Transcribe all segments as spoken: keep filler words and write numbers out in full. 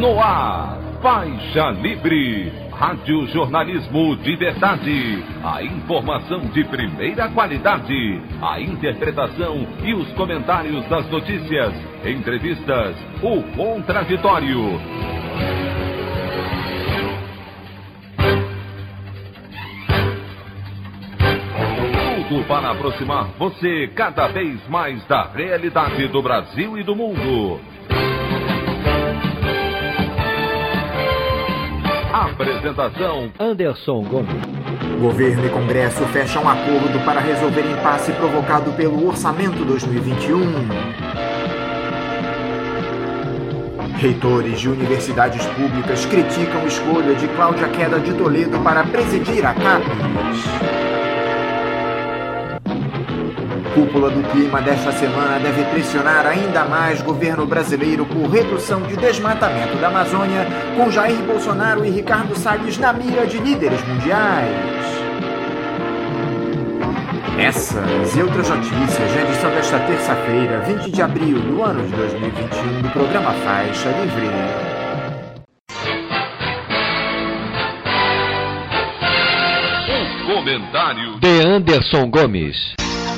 No ar, Faixa Livre, rádio jornalismo de verdade, a informação de primeira qualidade, a interpretação e os comentários das notícias, entrevistas, o contraditório. Tudo para aproximar você cada vez mais da realidade do Brasil e do mundo. Apresentação: Anderson Gomes. Governo e Congresso fecham acordo para resolver impasse provocado pelo Orçamento dois mil e vinte e um. Reitores de universidades públicas criticam a escolha de Cláudia Queda de Toledo para presidir a CAPES. Cúpula do clima desta semana deve pressionar ainda mais governo brasileiro por redução de desmatamento da Amazônia, com Jair Bolsonaro e Ricardo Salles na mira de líderes mundiais. Essas e outras notícias na edição desta terça-feira, vinte de abril do ano de dois mil e vinte e um, do programa Faixa Livre. O comentário de Anderson Gomes.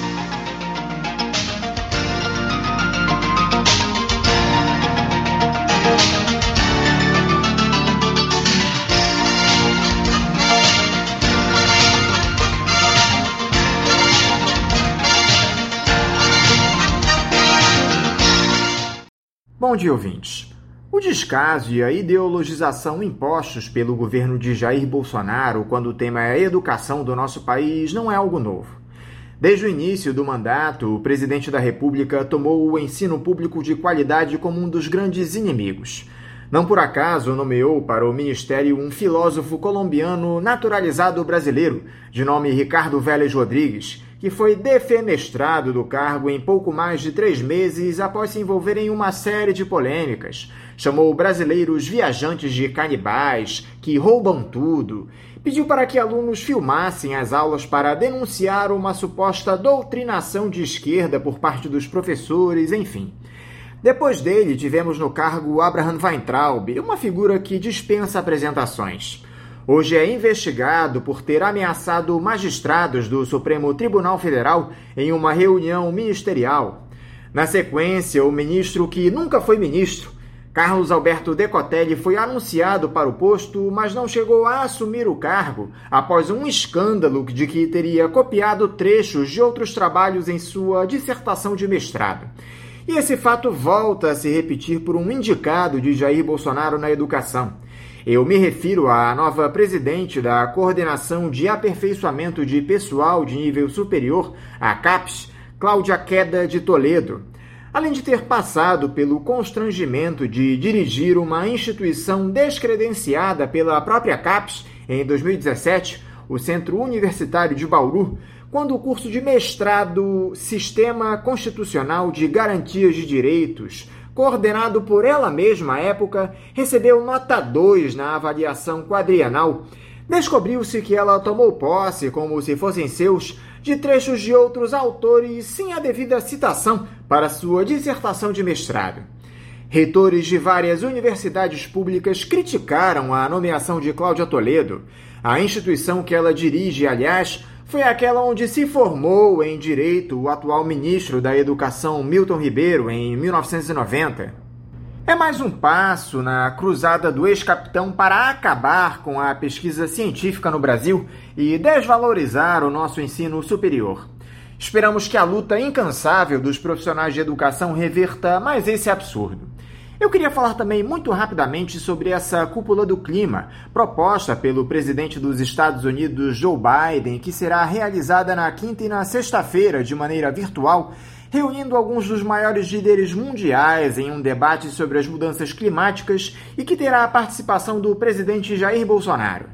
Bom dia, ouvintes. O descaso e a ideologização impostos pelo governo de Jair Bolsonaro quando o tema é a educação do nosso país não é algo novo. Desde o início do mandato, o presidente da República tomou o ensino público de qualidade como um dos grandes inimigos. Não por acaso nomeou para o ministério um filósofo colombiano naturalizado brasileiro, de nome Ricardo Vélez Rodrigues, que foi defenestrado do cargo em pouco mais de três meses após se envolver em uma série de polêmicas. Chamou brasileiros viajantes de canibais, que roubam tudo. Pediu para que alunos filmassem as aulas para denunciar uma suposta doutrinação de esquerda por parte dos professores, enfim. Depois dele, tivemos no cargo Abraham Weintraub, uma figura que dispensa apresentações. Hoje é investigado por ter ameaçado magistrados do Supremo Tribunal Federal em uma reunião ministerial. Na sequência, o ministro que nunca foi ministro, Carlos Alberto Decotelli, foi anunciado para o posto, mas não chegou a assumir o cargo após um escândalo de que teria copiado trechos de outros trabalhos em sua dissertação de mestrado. E esse fato volta a se repetir por um indicado de Jair Bolsonaro na educação. Eu me refiro à nova presidente da Coordenação de Aperfeiçoamento de Pessoal de Nível Superior, a CAPES, Cláudia Queda de Toledo. Além de ter passado pelo constrangimento de dirigir uma instituição descredenciada pela própria CAPES em dois mil e dezessete, o Centro Universitário de Bauru, quando o curso de mestrado Sistema Constitucional de Garantias de Direitos, coordenado por ela mesma à época, recebeu nota dois na avaliação quadrienal. Descobriu-se que ela tomou posse, como se fossem seus, de trechos de outros autores sem a devida citação para sua dissertação de mestrado. Reitores de várias universidades públicas criticaram a nomeação de Cláudia Toledo. A instituição que ela dirige, aliás, foi aquela onde se formou em Direito o atual ministro da Educação Milton Ribeiro em mil novecentos e noventa. É mais um passo na cruzada do ex-capitão para acabar com a pesquisa científica no Brasil e desvalorizar o nosso ensino superior. Esperamos que a luta incansável dos profissionais de educação reverta mais esse absurdo. Eu queria falar também muito rapidamente sobre essa cúpula do clima, proposta pelo presidente dos Estados Unidos, Joe Biden, que será realizada na quinta e na sexta-feira de maneira virtual, reunindo alguns dos maiores líderes mundiais em um debate sobre as mudanças climáticas e que terá a participação do presidente Jair Bolsonaro.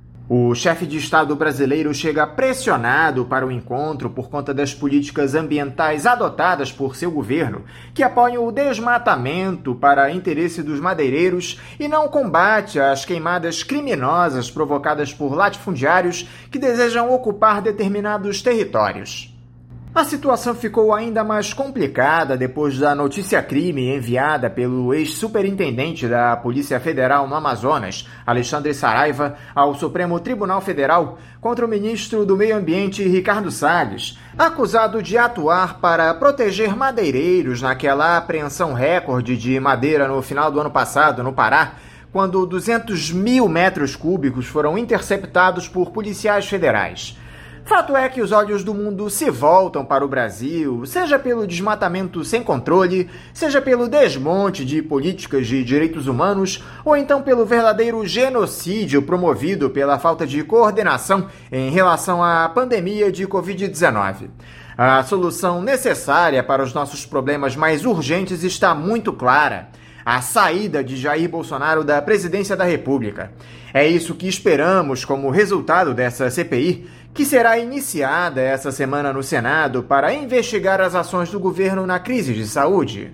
O chefe de Estado brasileiro chega pressionado para o encontro por conta das políticas ambientais adotadas por seu governo, que apoiam o desmatamento para interesse dos madeireiros e não combate as queimadas criminosas provocadas por latifundiários que desejam ocupar determinados territórios. A situação ficou ainda mais complicada depois da notícia-crime enviada pelo ex-superintendente da Polícia Federal no Amazonas, Alexandre Saraiva, ao Supremo Tribunal Federal contra o ministro do Meio Ambiente, Ricardo Salles, acusado de atuar para proteger madeireiros naquela apreensão recorde de madeira no final do ano passado, no Pará, quando duzentos mil metros cúbicos foram interceptados por policiais federais. Fato é que os olhos do mundo se voltam para o Brasil, seja pelo desmatamento sem controle, seja pelo desmonte de políticas de direitos humanos, ou então pelo verdadeiro genocídio promovido pela falta de coordenação em relação à pandemia de covid dezenove. A solução necessária para os nossos problemas mais urgentes está muito clara: a saída de Jair Bolsonaro da presidência da República. É isso que esperamos como resultado dessa C P I, que será iniciada essa semana no Senado para investigar as ações do governo na crise de saúde.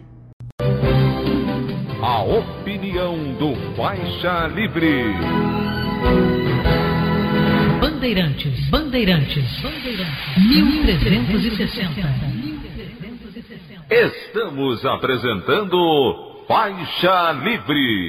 A opinião do Faixa Livre. Bandeirantes, Bandeirantes, Bandeirantes, mil trezentos e sessenta. Estamos apresentando Faixa Livre.